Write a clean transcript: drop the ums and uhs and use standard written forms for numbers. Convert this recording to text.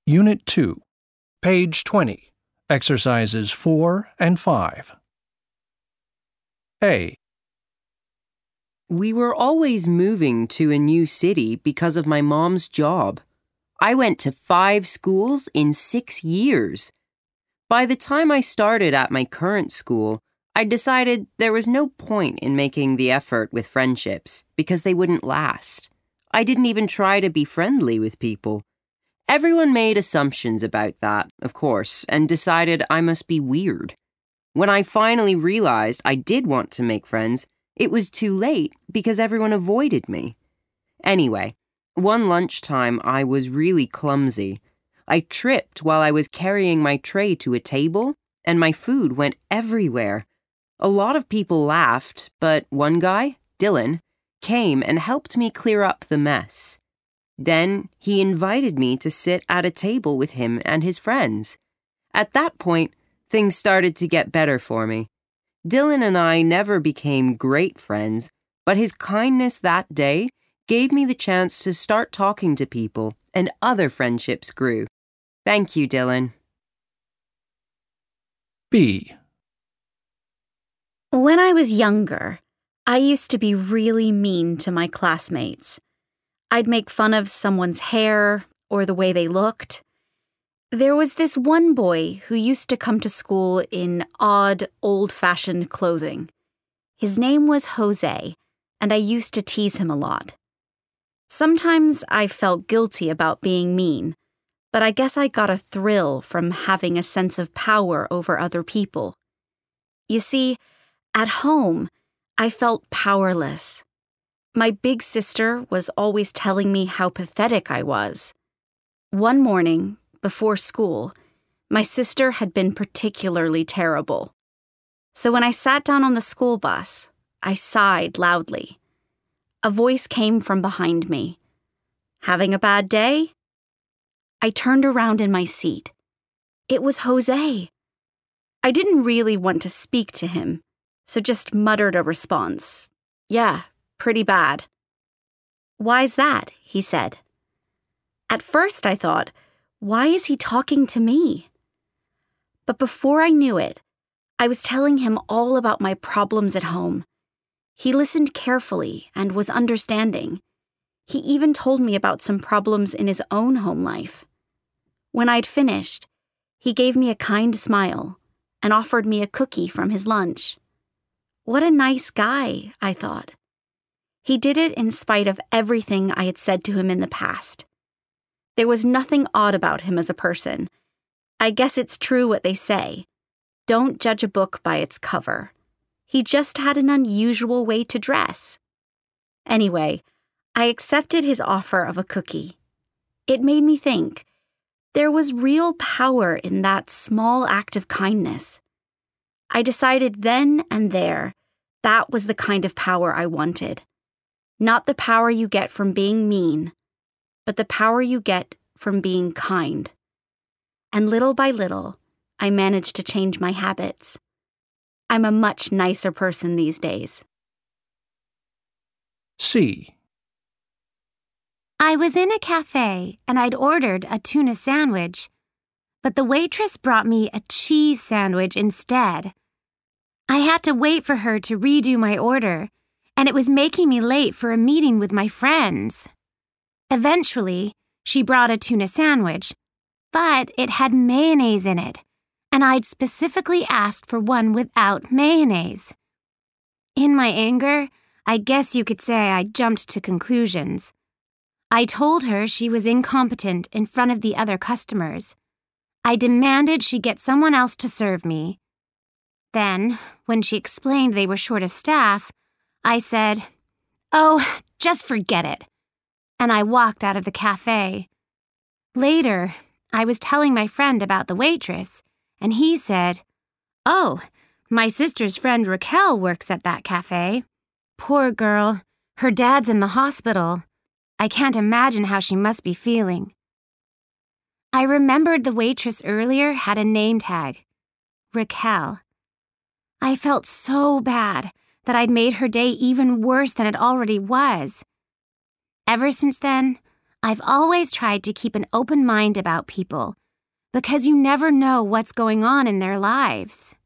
Unit 2, page 20, exercises 4 and 5. A. We were always moving to a new city because of my mom's job. I went to 5 schools in 6 years. By the time I started at my current school, I decided there was no point in making the effort with friendships because they wouldn't last. I didn't even try to be friendly with people. Everyone made assumptions about that, of course, and decided I must be weird. When I finally realized I did want to make friends, it was too late because everyone avoided me. Anyway, one lunchtime I was really clumsy. I tripped while I was carrying my tray to a table, and my food went everywhere. A lot of people laughed, but one guy, Dylan, came and helped me clear up the mess. Then he invited me to sit at a table with him and his friends. At that point, things started to get better for me. Dylan and I never became great friends, but his kindness that day gave me the chance to start talking to people, and other friendships grew. Thank you, Dylan. B. When I was younger, I used to be really mean to my classmates. I'd make fun of someone's hair or the way they looked. There was this one boy who used to come to school in odd, old-fashioned clothing. His name was Jose, and I used to tease him a lot. Sometimes I felt guilty about being mean, but I guess I got a thrill from having a sense of power over other people. You see, at home, I felt powerless. My big sister was always telling me how pathetic I was. One morning, before school, my sister had been particularly terrible. So when I sat down on the school bus, I sighed loudly. A voice came from behind me. "Having a bad day?" I turned around in my seat. It was Jose. I didn't really want to speak to him, so just muttered a response. "Yeah, pretty bad." "Why's that?" he said. At first I thought, why is he talking to me? But before I knew it, I was telling him all about my problems at home. He listened carefully and was understanding. He even told me about some problems in his own home life. When I'd finished, he gave me a kind smile and offered me a cookie from his lunch. What a nice guy, I thought. He did it in spite of everything I had said to him in the past. There was nothing odd about him as a person. I guess it's true what they say. Don't judge a book by its cover. He just had an unusual way to dress. Anyway, I accepted his offer of a cookie. It made me think. There was real power in that small act of kindness. I decided then and there that was the kind of power I wanted. Not the power you get from being mean, but the power you get from being kind. And little by little, I managed to change my habits. I'm a much nicer person these days. C. I was in a cafe and I'd ordered a tuna sandwich, but the waitress brought me a cheese sandwich instead. I had to wait for her to redo my order, and it was making me late for a meeting with my friends. Eventually, she brought a tuna sandwich, but it had mayonnaise in it, and I'd specifically asked for one without mayonnaise. In my anger, I guess you could say I jumped to conclusions. I told her she was incompetent in front of the other customers. I demanded she get someone else to serve me. Then, when she explained they were short of staff, I said, "Oh, just forget it." And I walked out of the cafe. Later, I was telling my friend about the waitress, and he said, "Oh, my sister's friend Raquel works at that cafe. Poor girl, her dad's in the hospital. I can't imagine how she must be feeling." I remembered the waitress earlier had a name tag, Raquel. I felt so bad that I'd made her day even worse than it already was. Ever since then, I've always tried to keep an open mind about people because you never know what's going on in their lives.